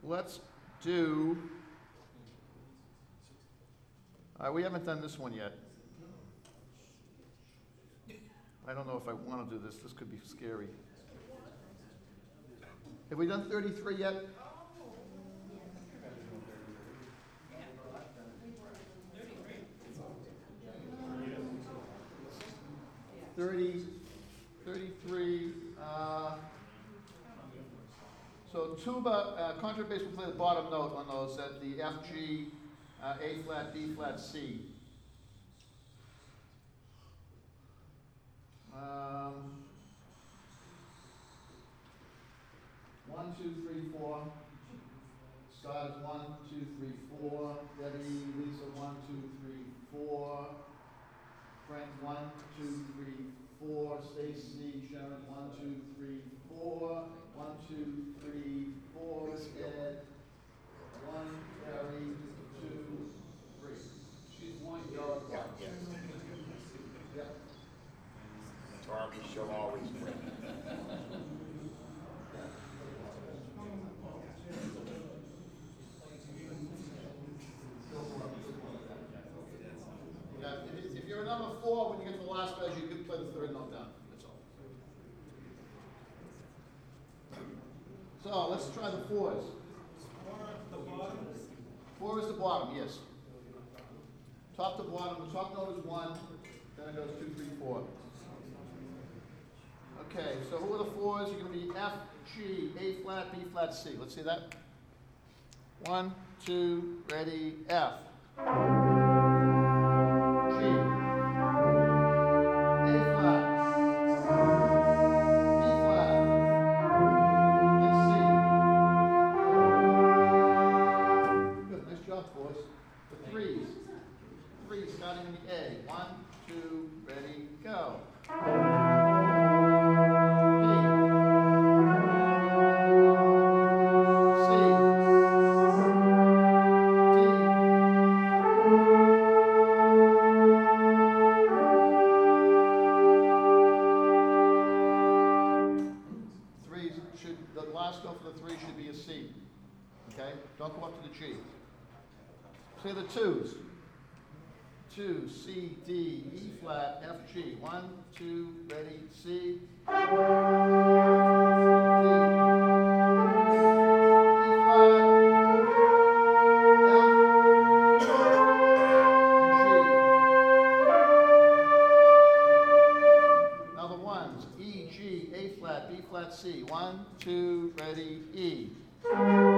let's do, we haven't done this one yet. I don't know if I want to do this. This could be scary. Have we done 33 yet? 33. So tuba, contrabass will play the bottom note on those at the F, G, A flat, B flat, C. 1, 2, 3, 4. Scott is 1, 2, 3, 4. Debbie, Lisa, 1, 2, 3, 4. Frank, 1, 2, 3, 4. Stacy, Sharon, 1, 2, 3, 4. 1, 2, 3, 4. Ed, 1, Gary, 2, 3. She's 1, you're 1. Yep. Darby shall always win. If you're a number 4, when you get to the last measure, you can play the third note down. That's all. So let's try the 4s. 4 is the bottom, yes. Top to bottom. The top note is 1. Then it goes 2, 3, 4. Okay, so who are the 4s? You're going to be F, G, A flat, B flat, C. Let's see that. 1, 2, ready, F. Say the 2s. 2, C, D, E flat, F, G. 1, 2, ready, C. C. 1, 2, ready, E. G.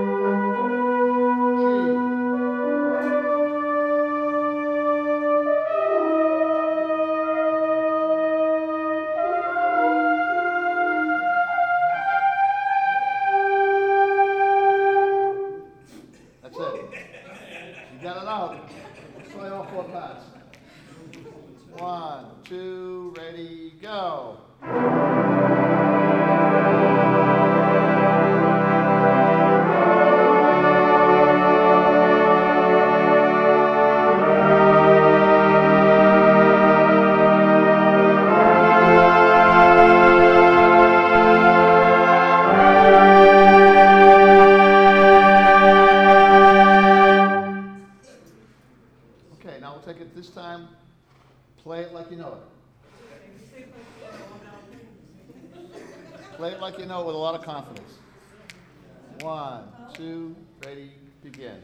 That's it. You got it out. Let's play all 4 parts. 1, 2, ready, go. This time, play it like you know it. Play it like you know it with a lot of confidence. 1, 2, ready, begin.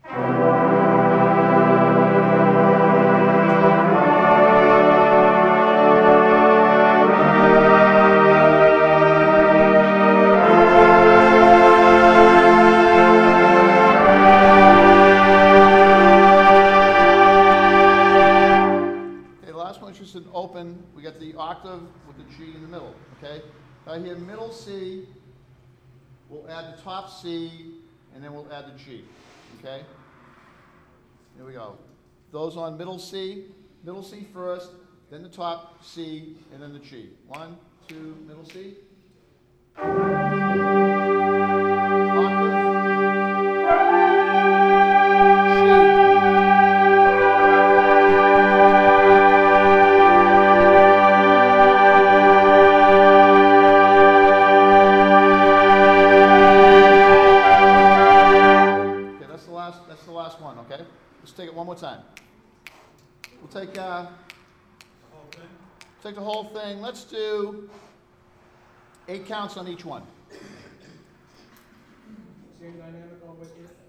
Open, we got the octave with the G in the middle, okay? Right here, middle C, we'll add the top C, and then we'll add the G, okay? Here we go. Those on middle C first, then the top C, and then the G. 1, 2, middle C. one more time. We'll take the whole thing. Let's do 8 counts on each one. Same dynamic on with you?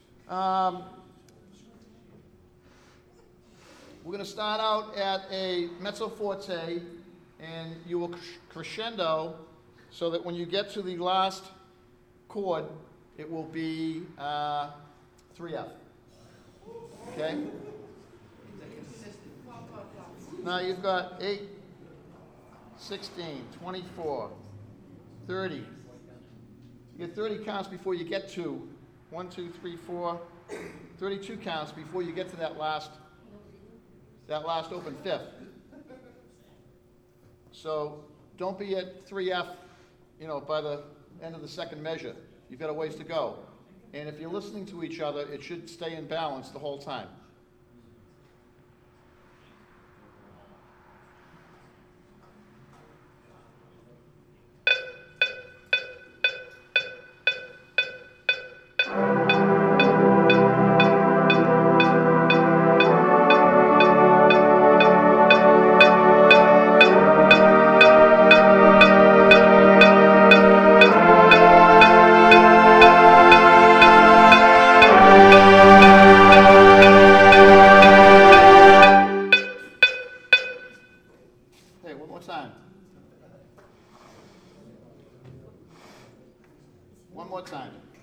We're going to start out at a mezzo forte, and you will crescendo so that when you get to the last chord, it will be 3F. Okay? Now you've got 8, 16, 24, 30. You get 30 counts before you get to 1, 2, 3, 4, 32 counts before you get to that last open fifth. So don't be at 3F, by the end of the second measure. You've got a ways to go. And if you're listening to each other, it should stay in balance the whole time. One more time.